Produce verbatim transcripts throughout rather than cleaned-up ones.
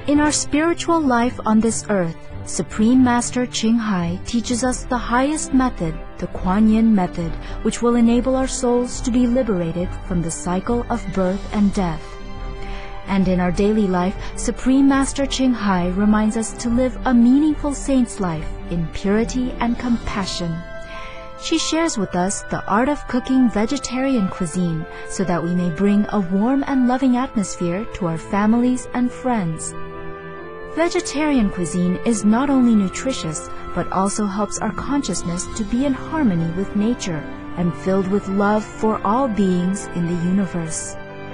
In our spiritual life on this earth, Supreme Master Ching Hai teaches us the highest method, the Kuan Yin method, which will enable our souls to be liberated from the cycle of birth and death. And in our daily life, Supreme Master Ching Hai reminds us to live a meaningful saint's life in purity and compassion. She shares with us the art of cooking vegetarian cuisine so that we may bring a warm and loving atmosphere to our families and friends. Vegetarian cuisine is not only nutritious, but also helps our consciousness to be in harmony with nature and filled with love for all beings in the universe.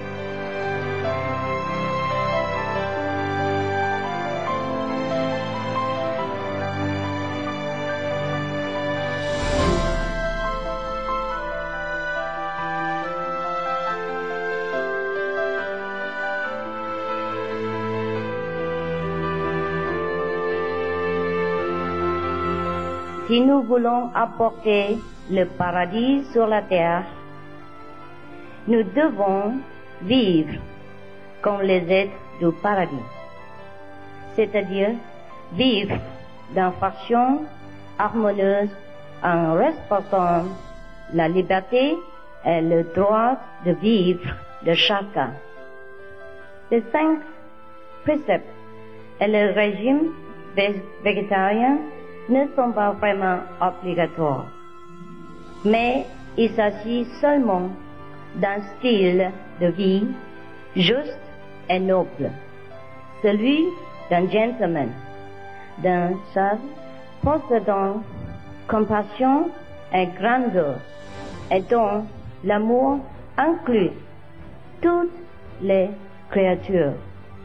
Si nous voulons apporter le paradis sur la terre, nous devons vivre comme les êtres du paradis, c'est-à-dire vivre d'une façon harmonieuse en respectant la liberté et le droit de vivre de chacun. Les cinq préceptes et le régime végétarien ne sont pas vraiment obligatoires, mais il s'agit seulement d'un style de vie juste et noble, celui d'un gentleman, d'un sage possédant compassion et grandeur, et dont l'amour inclut toutes les créatures.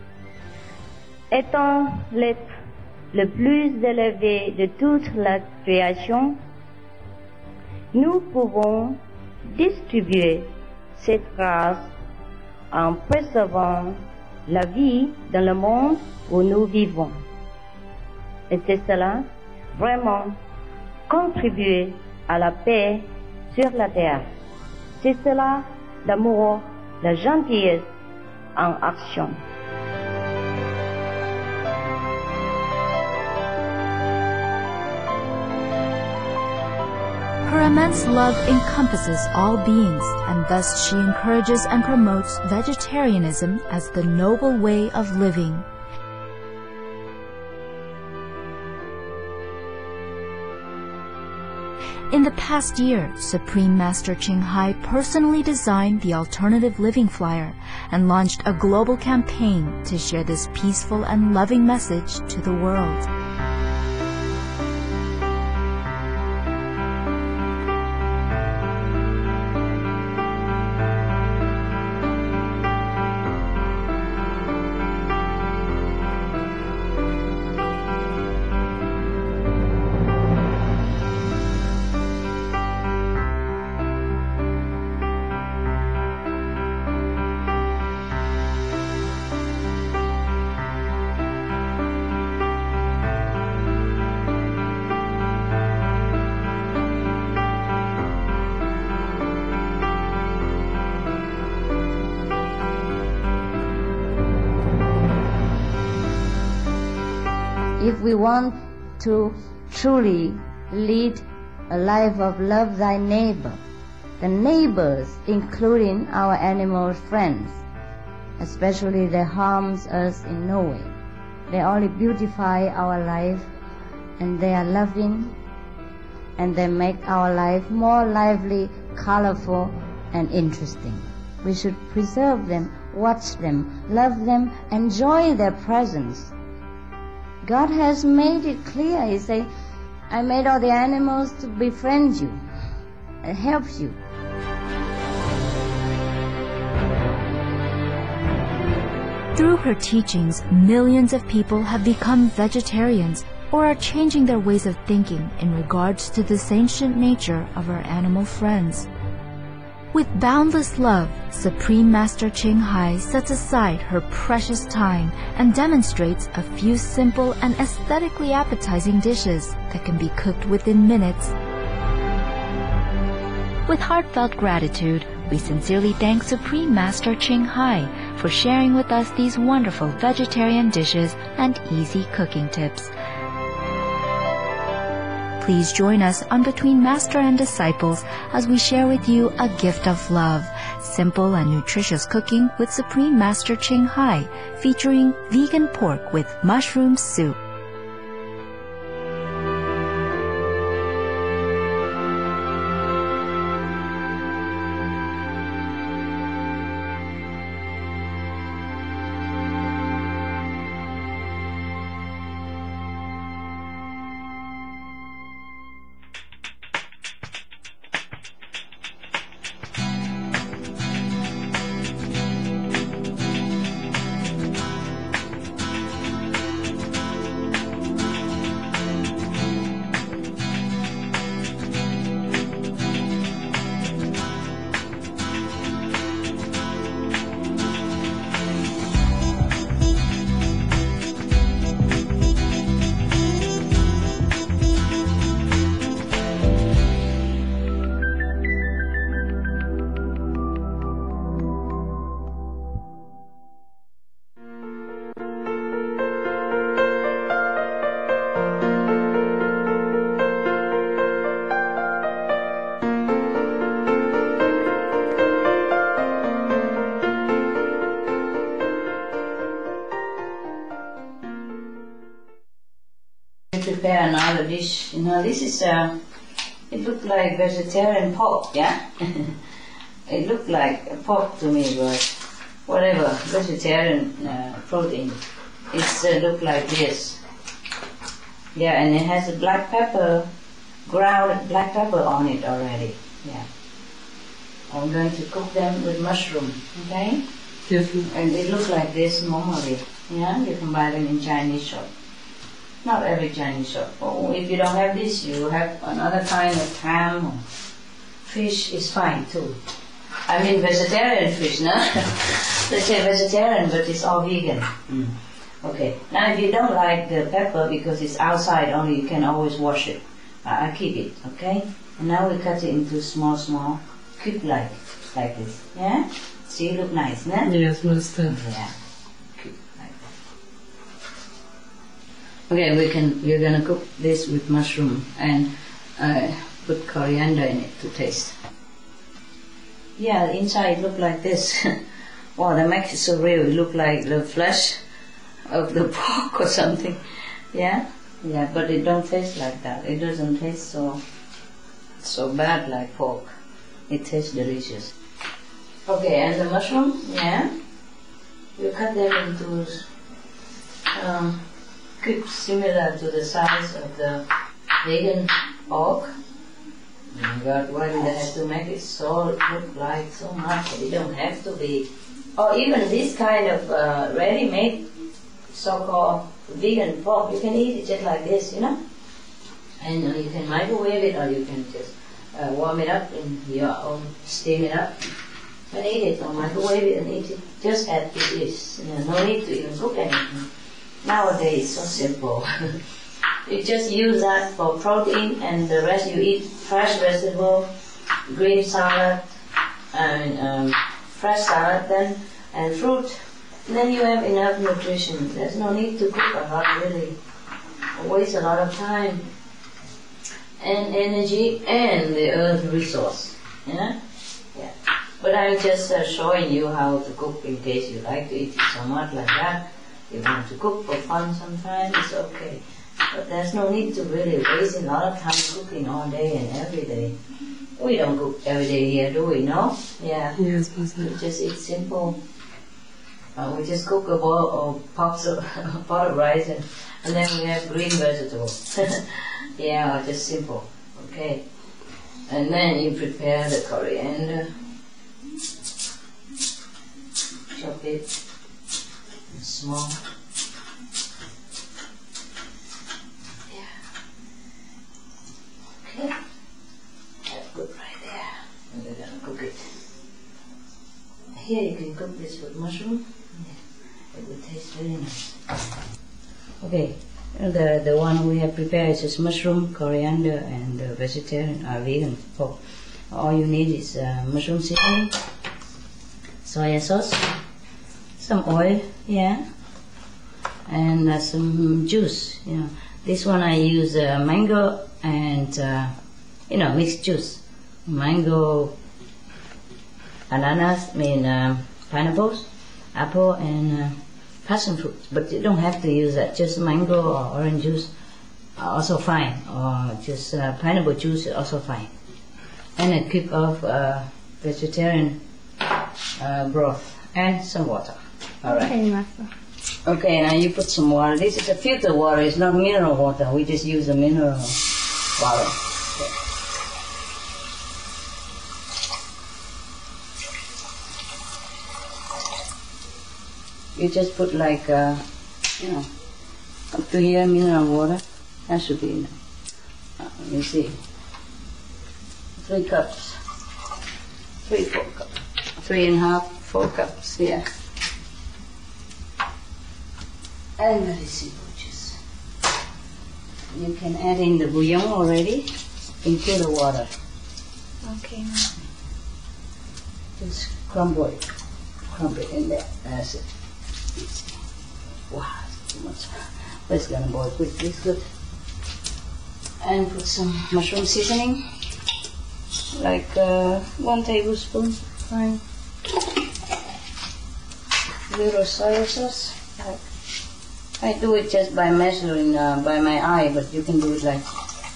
Étant l'être le plus élevé de toute la création, nous pouvons distribuer cette grâce en préservant la vie dans le monde où nous vivons. Et c'est cela, vraiment, contribuer à la paix sur la terre. C'est cela, l'amour, la gentillesse en action. Her immense love encompasses all beings, and thus she encourages and promotes vegetarianism as the noble way of living. In the past year, Supreme Master Ching Hai personally designed the Alternative Living Flyer and launched a global campaign to share this peaceful and loving message to the world. If we want to truly lead a life of love thy neighbor, the neighbors, including our animal friends, especially they harms us in no way. They only beautify our life, and they are loving, and they make our life more lively, colorful, and interesting. We should preserve them, watch them, love them, enjoy their presence. God has made it clear. He said, I made all the animals to befriend you and help you. Through her teachings, millions of people have become vegetarians or are changing their ways of thinking in regards to the sentient nature of our animal friends. With boundless love, Supreme Master Ching Hai sets aside her precious time and demonstrates a few simple and aesthetically appetizing dishes that can be cooked within minutes. With heartfelt gratitude, we sincerely thank Supreme Master Ching Hai for sharing with us these wonderful vegetarian dishes and easy cooking tips. Please join us on Between Master and Disciples as we share with you a gift of love, simple and nutritious cooking with Supreme Master Ching Hai, featuring vegan pork with mushroom soup. Prepare another dish. You know, this is uh, it looked like vegetarian pork, yeah. It looked like pork to me, but whatever, vegetarian uh, protein. It's uh, looked like this, yeah, and it has a black pepper, ground black pepper on it already, yeah. I'm going to cook them with mushroom, okay? Yes. And they look like this normally, yeah. You can buy them in Chinese shop. Not every Chinese shop. Oh, if you don't have this, you have another kind of ham or fish is fine too. I mean vegetarian fish, no? They say vegetarian, but it's all vegan. Mm. Okay. Now, if you don't like the pepper because it's outside only, you can always wash it. I, I keep it, okay? And now we cut it into small, small cube like, like this. Yeah. See, look nice, no? Yes, Master. Yeah. Okay, we can. We're gonna cook this with mushroom and uh, put coriander in it to taste. Yeah, the inside it look like this. Wow, that makes it so real. It look like the flesh of the pork or something. Yeah, yeah, but it don't taste like that. It doesn't taste so so bad like pork. It tastes delicious. Okay, and the mushroom, yeah, you cut them into. Um, Cubes similar to the size of the vegan pork. Oh my God, why do they have to make it so look like so much? It don't have to be. Or even this kind of uh, ready-made so-called vegan pork, you can eat it just like this, you know. And uh, you can microwave it, or you can just uh, warm it up in your own, steam it up, and eat it, or microwave it and eat it just as it is. You know, no need to even cook anything. Nowadays, it's so simple. You just use that for protein, and the rest you eat fresh vegetable, green salad, and um, fresh salad, then and fruit. Then you have enough nutrition. There's no need to cook a lot, really. Waste a lot of time and energy and the earth resource. Yeah, yeah. But I'm just uh, showing you how to cook in case you like to eat it so much like that. You want to cook for fun sometimes, it's okay. But there's no need to really waste a lot of time cooking all day and every day. We don't cook every day here, do we? No? Yeah. Yes, Master. We just eat simple. Uh, we just cook a bowl or pots of, a pot of rice, and, and then we have green vegetables. Yeah, or just simple. Okay. And then you prepare the coriander. Chop it. Small. Yeah. Okay. That's good right there. And we're gonna cook it. Here you can cook this with mushroom. Yeah. It will taste very nice. Okay. The the one we have prepared is just mushroom, coriander, and the vegetarian or vegan pork. All you need is uh, mushroom seasoning, soya sauce, some oil, yeah, and uh, some juice. You know, this one I use uh, mango and uh, you know mixed juice, mango, ananas, I mean um, pineapples, apple, and uh, passion fruit. But you don't have to use that. Just mango or orange juice, are also fine, or just uh, pineapple juice is also fine. And a cup of uh, vegetarian uh, broth and some water. All right. Okay, Master. Okay, now you put some water. This is a filtered water. It's not mineral water. We just use the mineral water. Okay. You just put like, uh, you know, up to here mineral water. That should be enough. Uh, let me see. Three cups. Three, four cups. Three and a half, four cups, yeah. And very simple juice. You can add in the bouillon already into the water. Okay. Just crumble it. Crumble it in there. That's it. Wow, too much. But it's gonna boil quickly. It's good. And put some mushroom seasoning. Like uh, one tablespoon. Fine. Little soy sauce. Like I do it just by measuring uh, by my eye, but you can do it like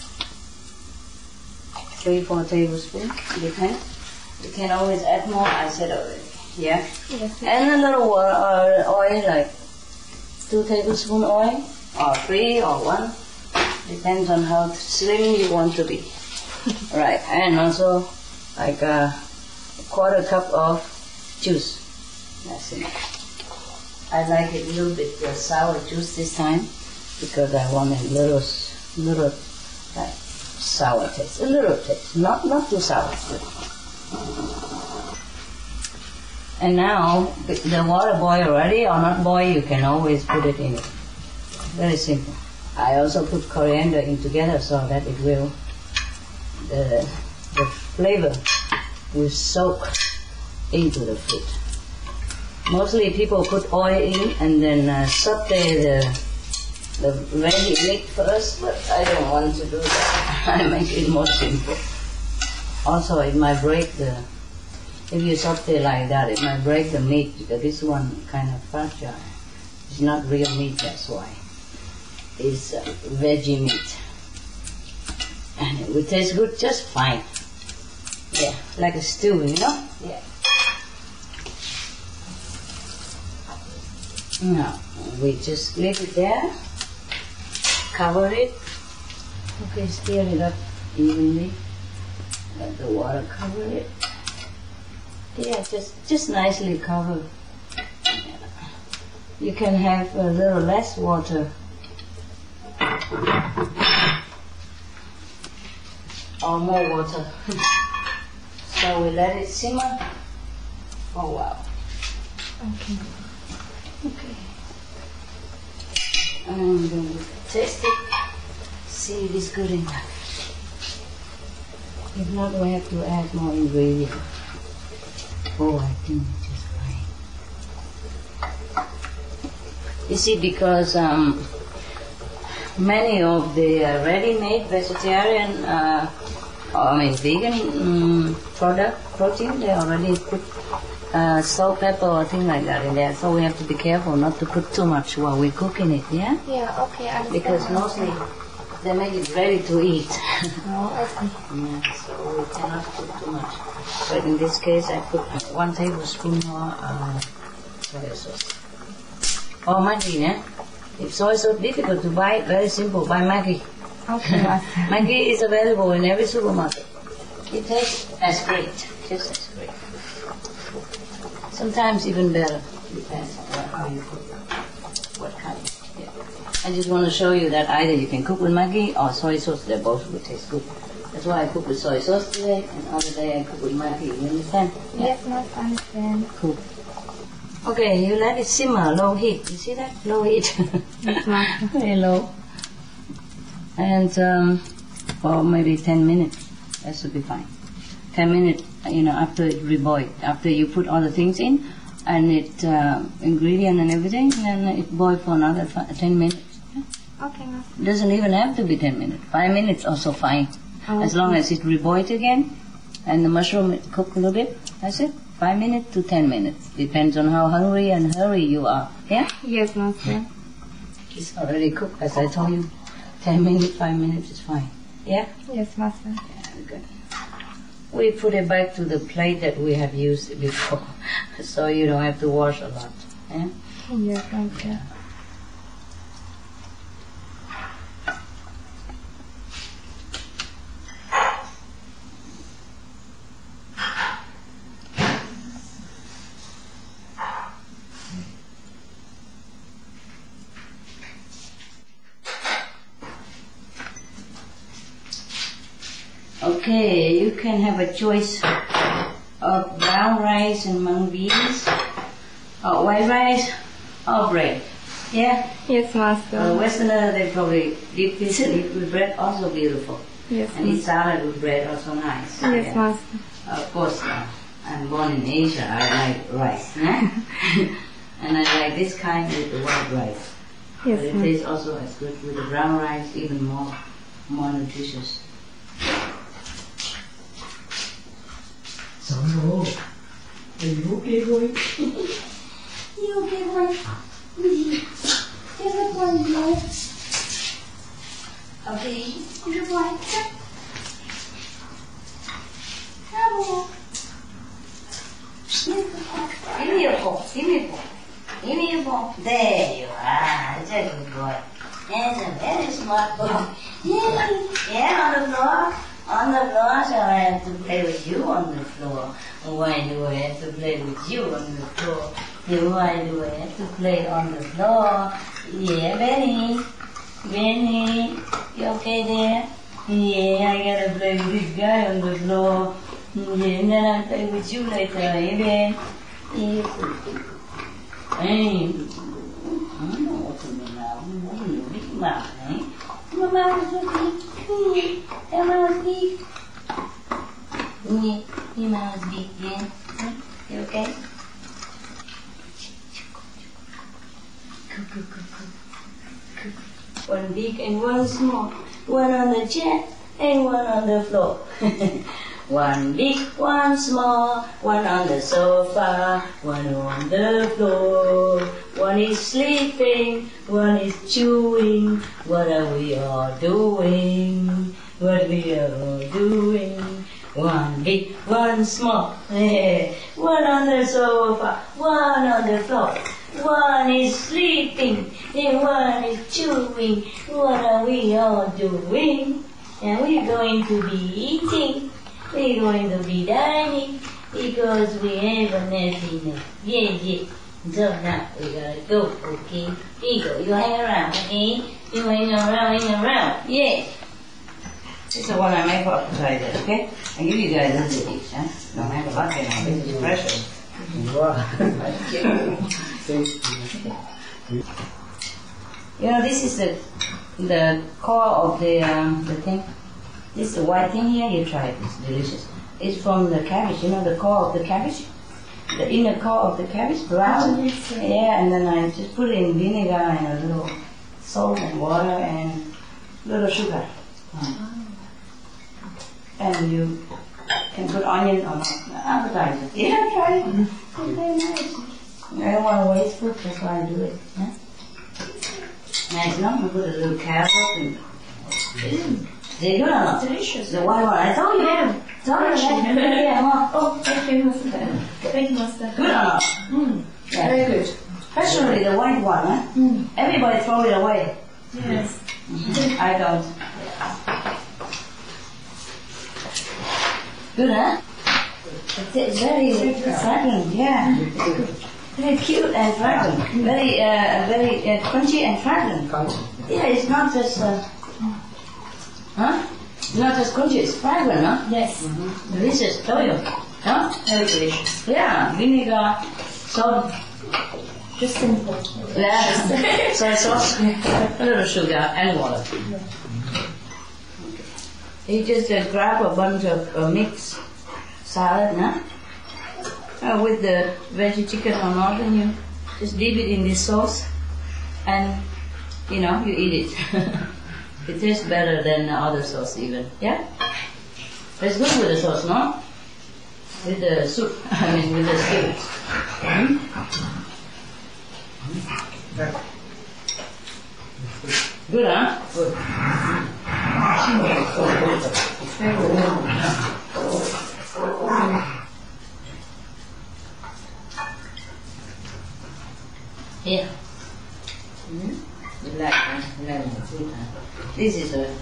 three, four tablespoons. Depends. You can always add more. I said already. Yeah. Yes. And a little water, uh, oil, like two tablespoon oil, or three, or one. Depends on how slim you want to be. Right. And also like a quarter cup of juice. That's enough. I like it a little bit uh, sour juice this time because I want a little, little like, sour taste. A little taste, not not too sour. And now the water boil already or not boil, you can always put it in. Very simple. I also put coriander in together so that it will the the flavor will soak into the food. Mostly people put oil in and then uh, saute the the veggie meat first, but I don't want to do that. I make it more simple. Also, it might break the, if you saute like that, it might break the meat because this one kind of fragile. It's not real meat, that's why. It's uh, veggie meat. And it will taste good just fine. Yeah, like a stew, you know? Yeah. Now, we just leave it there, cover it, okay, stir it up evenly, let the water cover it. Yeah, just, just nicely cover. You can have a little less water or more water. So we let it simmer. Oh wow. Okay. Okay. And then we taste it, see if it's good enough. If not, we have to add more ingredients. Oh, I think it's just fine. You see, because um, many of the uh, ready-made vegetarian, uh, or I mean vegan um, product, protein, they already put Uh, salt, pepper, or things like that in there. So we have to be careful not to put too much while we're cooking it, yeah? Yeah, okay, I understand. Because mostly they make it ready to eat. Oh, I see. Yeah, so we cannot put too much. But in this case, I put one tablespoon more uh, soy sauce. Or Maggi, yeah? If soy sauce difficult to buy, very simple, buy Maggi. Okay, Master. Maggi is available in every supermarket. It tastes as great, just as great. Sometimes even better, depends on how you cook, what kind. Yeah. I just want to show you that either you can cook with Maggi or soy sauce, they both will taste good. That's why I cook with soy sauce today, and other day I cook with Maggi, you understand? Yeah. Yes, Master, I understand. Cool. Okay, you let it simmer, low heat, you see that? Low heat. Yes, Master. Very low. And um, for maybe ten minutes, that should be fine. ten minutes, you know, after it reboiled, after you put all the things in, and it uh, ingredient and everything, and it boil for another five, ten minutes. Okay, Master. It doesn't even have to be ten minutes. Five minutes also fine. Oh, As long as it reboiled again, and the mushroom cook a little bit. That's it. Five minutes to ten minutes. Depends on how hungry and hurry you are. Yeah? Yes, Master. It's already cooked, as I told you. Ten minutes, five minutes is fine. Yeah? Yes, Master. Yeah, good. We put it back to the plate that we have used before, so you don't have to wash a lot. Yeah? Yes, Master. Okay, you can have a choice of brown rice and mung beans, or white rice, or bread. Yeah? Yes, Uh, Master. Westerner, they probably dip this and eat with bread, also beautiful. Yes, And eat Master. salad with bread, also nice. Yes, Yeah. Master. Of course, uh, I'm born in Asia, I like rice. Yeah? And I like this kind with the white rice. But Yes, it Master. tastes also as good with the brown rice, even more, more nutritious. Sandro, are you okay, boy? You okay, boy? Good boy, boy. Okay, good boy. Hello. Give me your ball. Give me your ball. Give me your ball. There you are. That's a good boy. That's a very smart boy. Yeah, yeah, on the floor. On the floor, so I have to play with you on the floor. Why do I have to play with you on the floor? Why do I have to play on the floor? Yeah, Benny. Benny, you okay there? Yeah, I gotta play with this guy on the floor. Yeah, and then I'll play with you later, eh, Ben? Yeah. Hey, I don't know what's in my mouth. What in your big mouth, eh? My mouth is so big. Your mouth is big. Yeah, your mouth is big, yeah. You okay? One big and one small. One on the chair and one on the floor. One big, one small, one on the sofa, one on the floor. One is sleeping, one is chewing. What are we all doing? What we are all doing? One big, one small, one on the sofa, one on the floor. One is sleeping and one is chewing. What are we all doing? And we're going to be eating. We're going to be dining because we haven't had enough. Yeah, yeah. So now we gotta go, okay? Eagle, you hang around, okay? You hang around, hang around. Yeah. This is the one I make for appetizer, okay? I give you guys a little each, huh? Don't have a lot in it. This is precious. You know, this is the the core of the um, the thing. This is the white thing here. You try it. It's delicious. It's from the cabbage. You know the core of the cabbage, the inner core of the cabbage, brown. Yeah, and then I just put it in vinegar and a little salt and water and a little sugar. And you can put onion on appetizer. Yeah, try it. It's very nice. I don't want to waste food, that's why I do it. Yeah? Nice, no? I put a little carrot and... Is it good or not? Delicious. The white one. I told you. Yeah. Told you. Yeah, yeah, well, Oh, thank you, Master. Thank you, Master. good or not? Mm. Yeah. Very good. Especially the white one, huh? Mm. Everybody throw it away. Yes. I don't. Good, huh? It's very fragrant, yeah. Very cute and fragrant. Very, uh, very uh, crunchy and fragrant. Yeah, it's not just, uh, huh? It's not just crunchy, it's fragrant, huh? Yes. Delicious, tell you. Huh? Very delicious. Yeah, vinegar, salt, Just simple. yeah, soy sauce, a little sugar and water. You just uh, grab a bunch of uh, mixed salad, no? uh, with the veggie chicken or not, and you just dip it in this sauce, and you know you eat it. It tastes better than the other sauce even. Yeah, it's good with the sauce, no? With the soup, I mean with the stew. Hmm? Good, huh? Good. Here. Mm-hmm. You like, huh? You like the food, huh? This is a.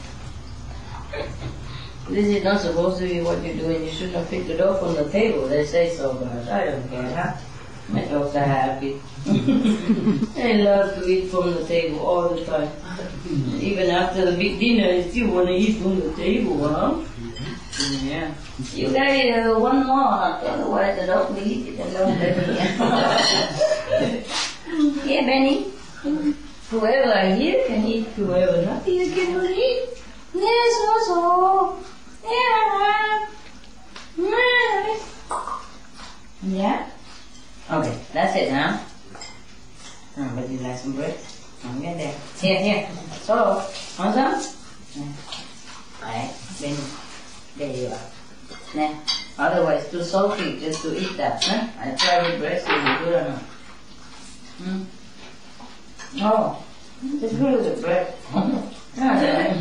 This is not supposed to be what you do, and you shouldn't have picked the dog on the table. They say so, but I don't care, huh? My dogs are happy. They love to eat from the table all the time. Even after the big dinner, they still want to eat from the table, huh? Yeah. You guys uh, one more, otherwise the dog will eat it alone. Yeah, Benny. Whoever are here can eat, whoever not here can eat. Yes, also. Yeah. Yeah. Okay, that's it, huh? Oh, but you like some bread? I'll get there. Here, here. So, want some? Alright, Benny. There you are. Nah. Otherwise, too salty just to eat that, huh? I try with bread, so it's good or not? Hmm? No. It's good with the bread. Yeah,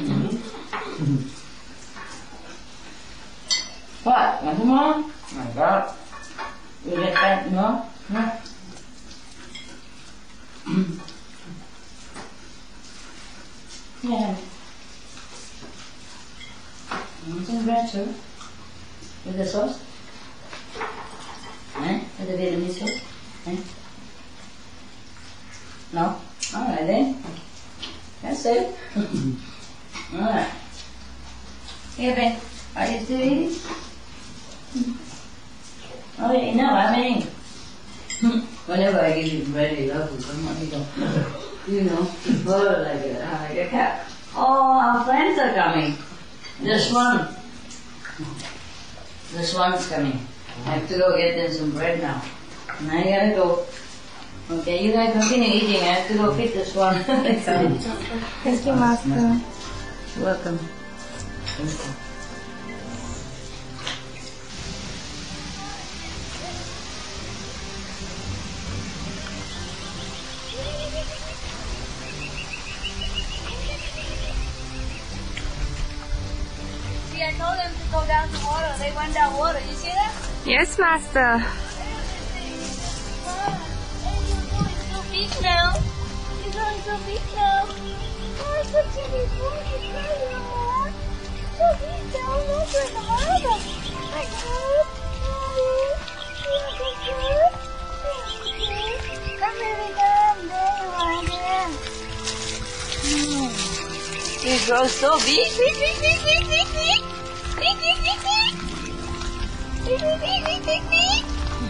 what? Want some more? Oh my God. You get that? No? No? Yeah. Want some bread too? With the sauce? Eh? With the Vietnamese sauce? Eh? No? Alright then. That's it. Alright. Here, Ben. Are you still eating? Oh, yeah, no, I mean, whenever I give you bread, you love to come on, you go, you know, purr like a, like a cat. Oh, our friends are coming. The swan. The swan's coming. I have to go get them some bread now. And I gotta go. Okay, you guys continue eating. I have to go feed the swan. Thank you, Master. Welcome. Thank you. See, I told them to go down to water. They went down water. You see that? Yes, Master. Big now. You're going so big now. Oh, such a big boy. So big now. Look at the water. My God. Come here, come. There you are, there. Mm. He grows so big. Big, big, big, big, big, big. Big, big, big, big. Big, big, big, big, big, big.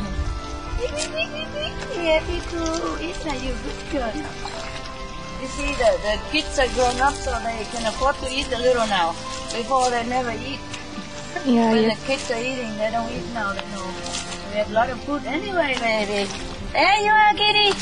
Happy to eat now, you good girl. You see, the, the kids are grown up, so they can afford to eat a little now. Before they never eat. Yeah, When yes. the kids are eating, they don't eat now. They know. We have a lot of food anyway, baby. There you are, kitty.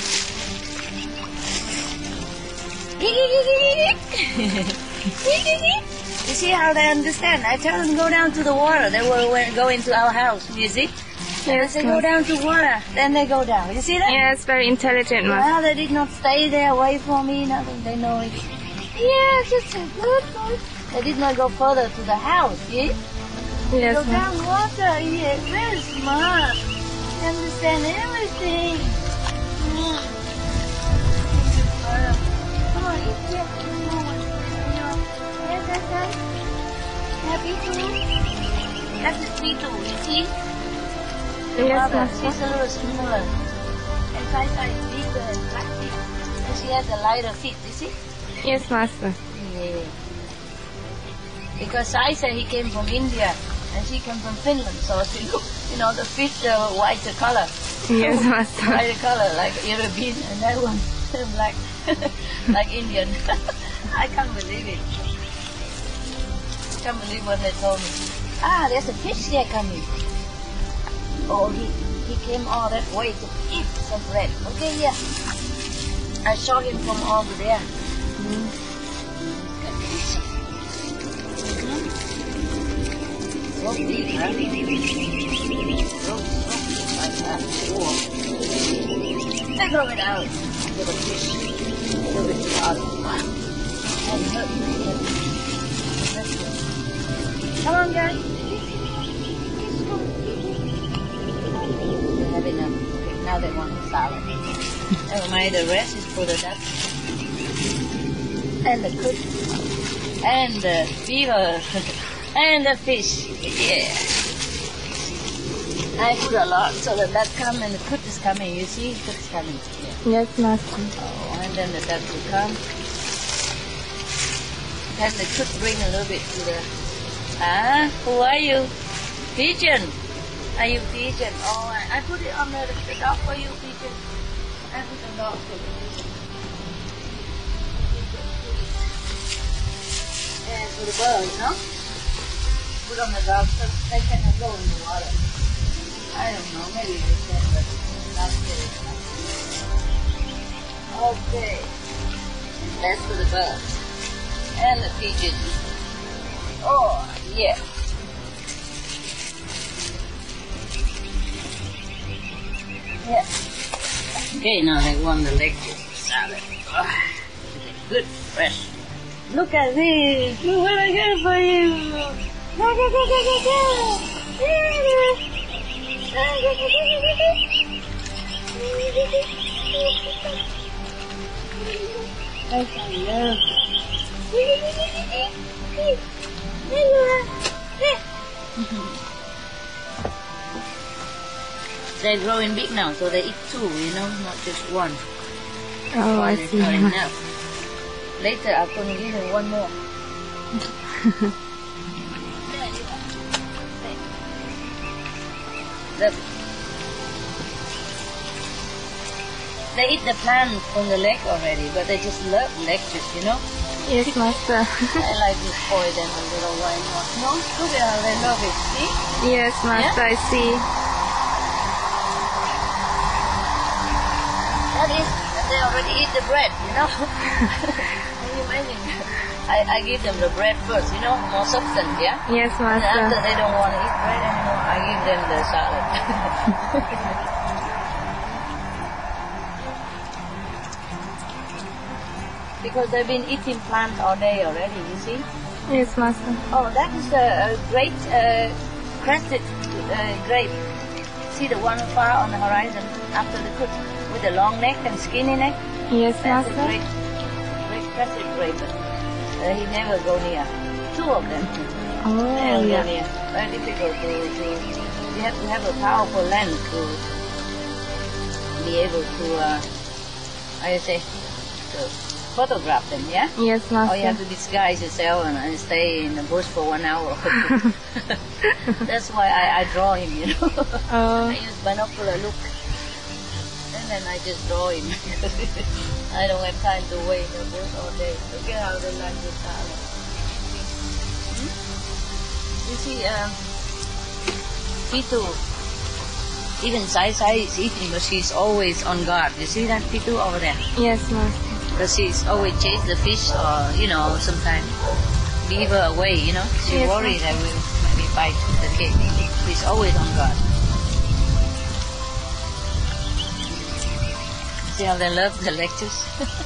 You see how they understand? I tell them go down to the water. They will go into our house. You see? Yes, They go down to water, then they go down. You see that? Yes, very intelligent, Master. Well, they did not stay there away from me, nothing. They know it. Yes, it's a good one. They did not go further to the house, yeah? They Yes, go Master. down water, yeah. Very smart. They understand everything. Mm. Come on, eat here. Yes, that's right. Happy too. That's the sweet too, you see? Yes, Mother, Master. she's a little smaller. And Sai is bigger and fluffy. And she has a lighter feet, you see? Yes, Master. Yeah. Because Sai said he came from India and she came from Finland, so she look, you know, the feet are whiter color. Yes, Master. Whiter color, like European, and that one black, like Indian. I can't believe it. I can't believe what they told me. Ah, there's a fish there coming. Oh, he, he came all that way to eat some bread. Okay, yeah. I saw him from over there. Mm. So big, huh? So, so big like that. Whoa. Let's throw it out. Look at fish. Look at the other one. And look. Come on, guys. We have enough. Okay, now they want the salad. Never mind, the rest is for the duck. And the cook. And the beaver. And the fish. Yeah. I put a lot so the duck come and the cook is coming. You see, cook is coming. Yeah. Yes, Master. Oh, and then the duck will come. Then the cook bring a little bit to the... Ah, who are you? Pigeon. Are you pigeon? Oh, I, I put it on the, the dog for you, pigeon. I put the dog for you. And for the bird, you know? Put on the dog so they cannot go in the water. I don't know, maybe they can, but not good. Okay. That's for the bird. And the pigeon. Oh, yeah. Yeah. Okay, now they want the leg salad. Oh, good, fresh. Look at this. Look what I got for you. Go, go, go, go, go, go. I can love They're growing big now, so they eat two, you know, not just one. Oh, I It's see. not enough. Later, I'm going to give them one more. Look. They eat the plant from the leg already, but they just love lettuce, you know. Yes, Master. I like to spoil them a little while more. No, look at how they love it. See? Yes, Master, I see. That is, they already eat the bread, you know. Can you imagine? I, I give them the bread first, you know, more substance, yeah? Yes, And after Master. they don't want to eat bread anymore, I give them the salad. Because they've been eating plants all day already, you see? Yes, Master. Oh, that is a, a great uh, crested uh, grape. See the one far on the horizon after the cook with the long neck and skinny neck? Yes, That's a Master. great, great crested grape. Uh, he never go near. Two of them. Oh, Never go yeah. near. Very difficult to, to. You have to have a powerful lens to be able to. Uh, how you say? To photograph them. Yeah. Yes, Or you have Master. to disguise yourself and, and stay in the bush for one hour. That's why I, I draw him, you know. Oh, I use binocular look. And then I just draw him. I don't have time to wait in the bush all day. Look at how they like the salad. Hmm? You see, um, Pitu, even Sai Sai is eating, but she's always on guard. You see that Pitu over there? yes, Master. Because she's always chase the fish or, you know, sometimes leave her away, you know. She Yes, worries that will maybe bite the kid. She's always on guard. See how they love the lettuce?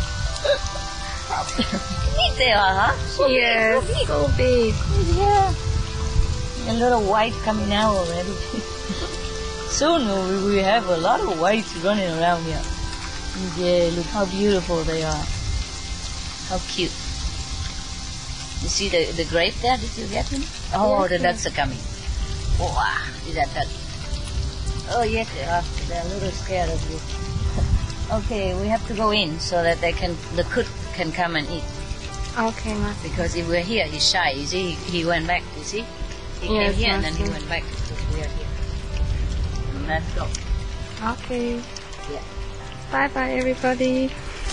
Big they are, huh? So big, Yes, so big. so big. Yeah. A little white coming out already. Soon we will have a lot of whites running around here. Yeah, look how beautiful they are. How cute. You see the, the grape there? Did you get them? Oh, Yes, the yes. ducks are coming. Wow, is that duck? Oh, yes, they are. They're a little scared of you. Okay, we have to go in so that they can, the cook can come and eat. Okay, Master. Because if we're here, he's shy. You see, he, he went back. You see, he Yes, came here and then he master. went back because we are here. Let's go. Okay. Yeah. Bye bye, everybody.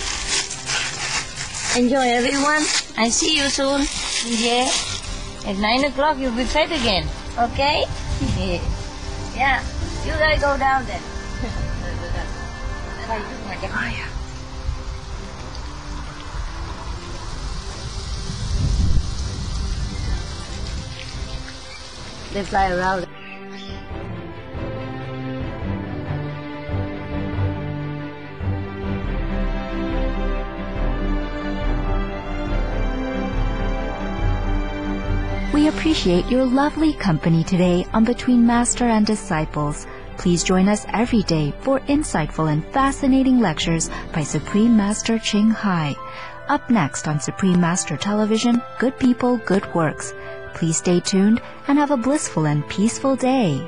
Enjoy, everyone. I see you soon. Yeah. At nine o'clock, you'll be fed again. Okay? Yeah. You guys go down then. They fly around. We appreciate your lovely company today on Between Master and Disciples. Please join us every day for insightful and fascinating lectures by Supreme Master Ching Hai. Up next on Supreme Master Television, Good People, Good Works. Please stay tuned and have a blissful and peaceful day.